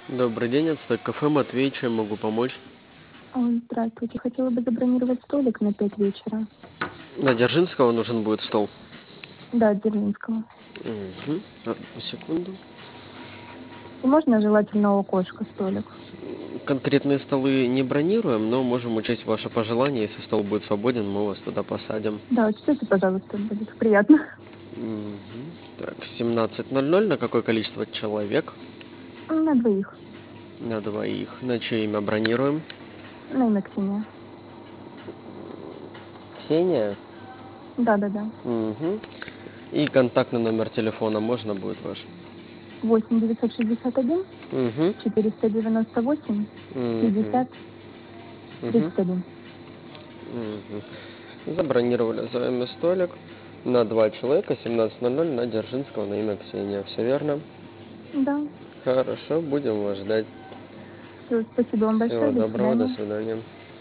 Добрый день, отстой кафе Матвей, чем могу помочь? Ой, здравствуйте. Хотела бы забронировать столик на 5 вечера. На Дзержинского нужен будет стол. Да, Дзержинского. Мгм. Одну секунду. И можно желательно окошко столик? Конкретные столы не бронируем, но можем учесть ваше пожелание. Если стол будет свободен, мы вас туда посадим. Да, учтите, пожалуйста, будет приятно. Мгм. Так, 17:00. На какое количество человек? На двоих. На двоих. На чье имя бронируем? На имя Ксения. Ксения. Да. Мгм. И контактный номер телефона можно будет ваш? 8 961 Мгм. 498 Мгм. 50 Мгм. 31. Мгм. Забронировали за вами столик на два человека, 17:00 на Дзержинского на имя Ксения. Все верно? Да. Хорошо, будем вас ждать. Все, спасибо вам большое. Всего До доброго, до свидания. свидания.